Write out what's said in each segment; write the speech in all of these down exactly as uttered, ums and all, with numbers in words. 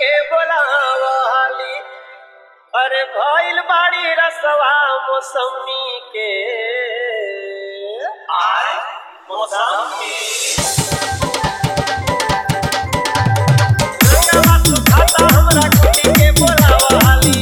के बोलावाली अरे भइल बाड़ी रसवा मौसमी के आय मौसमी रंगवा सुखाता हमरा कुटी के बोलावाली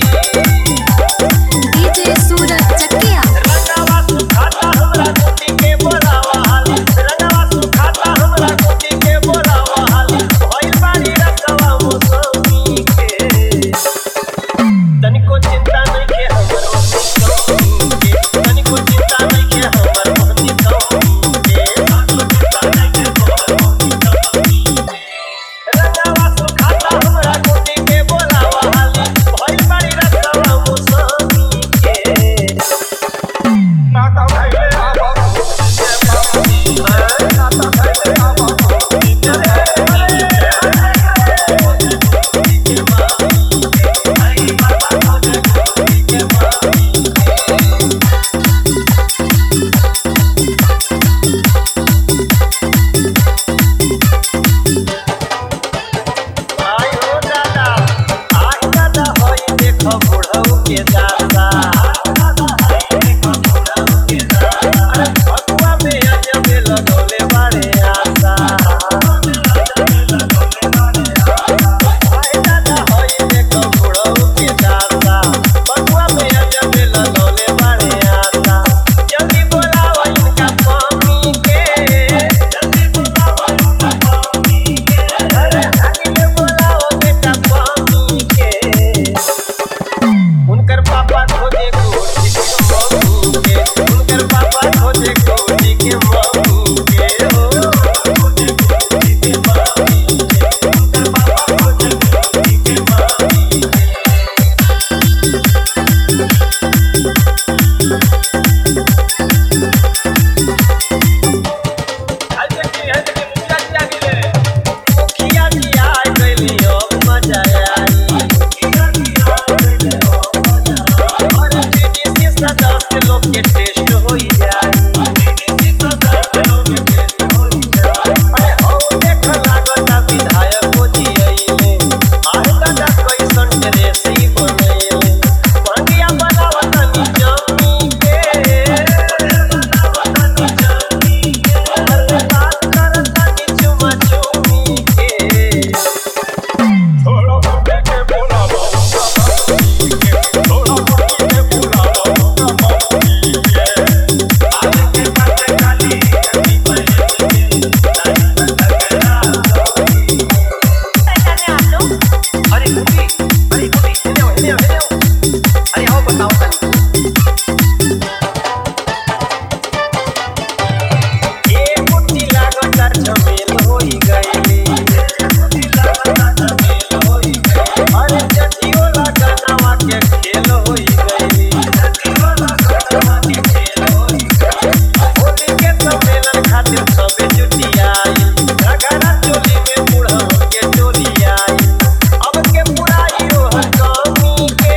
डीजे सूरज चकिया रंगवा सुखाता हमरा कुटी के बोलावाली रंगवा सुखाता हमरा कुटी के बोलावाली भइल बाड़ी रसवा मौसमी के तनिको चिंता नहीं के हमर मौसमी के तनिको चिंता नहीं के हमर मौसमी के तनिको चिंता नहीं के हमर मौसमी के रंगवा सुखाता हमरा कुटी के बोलावाली भइल बाड़ी रसवा मौसमी के नाता भइले आवा के मामी नाता भइले आवा आई हो दादा आई दादा होई देखो बुढ़ऊ के दादा देखो बुढ़ऊ के दादा भगवा में अजब लगोले बारे आशा आई दादा होई देखो बुढ़ऊ के दादा भगवा में अजब लगोले बारे आशा जल्दी बोलाओ इनका स्वामी के जल्दी बोलाओ इनका स्वामी के अरे आगे बोलाओ बेटा स्वामी के उनकर पापा खोजे कोठी के मम्मी के उनकर पापा खोजे कोठी के मम्मी के हो खोजे कोठी के मम्मी के उनकर पापा खोजे कोठी के मम्मी के आज के आज के मुखिया जी आ गेले मुखिया जी आ गइली अब मजा आई मुखिया जी आ गइले अब मजा आई और बीडीसी सदस्य लोग के टेस्ट होई जाई बीडीसी सदस्य लोग के टेस्ट होई जाई अरे हो देख लागता विधायक हो जी आइले आए दादा कैसन ड्रेसी बनैले मंगिया बनावत नी जमी के बनावत नी जमी के अरे बात करत नी चुमा चुमी के थोड़ा फुटे के बोलावो मम्मी के थोड़ा फुटे के बोलावो मम्मी के आज के बात खाली अभी पहले के नहीं लगरा पहचाने आप लोग अरे कुटी अरे कुटी हेलो हेलो हेलो अरे आओ बताओ तनी ए कुटी लागता झमेल होई गइली ए कुटी लागता झमेल होई गइली अरे जतियो लागनवा के खेल होई गइली जतियो लागनवा के खेल होई गइली होली के सम्मेलन खातिर सबे जुटी आई घघरा चोली में बुढ़ऊ के चोली आई अब के पुराई रोह कमी के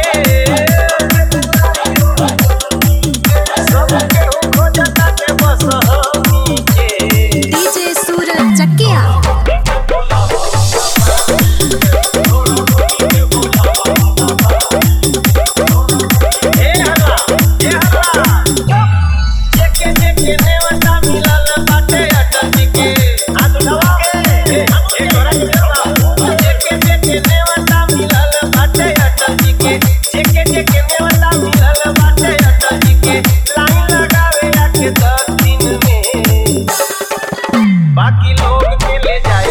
सब के हो खोजता के बस हमी के डीजे सूरज चकिया हे हल्ला हे हल्ला जेके जेके नेवता मिलल बाटे अटल जी के हाथ उठावा के हे तोरा के देवा जेके जेके नेवता मिलल बाटे अटल जी के जेके जेके नेवता मिलल बाटे अटल जी के लाइन लगावे आके दस दिन में बाकी लोग के ले जाए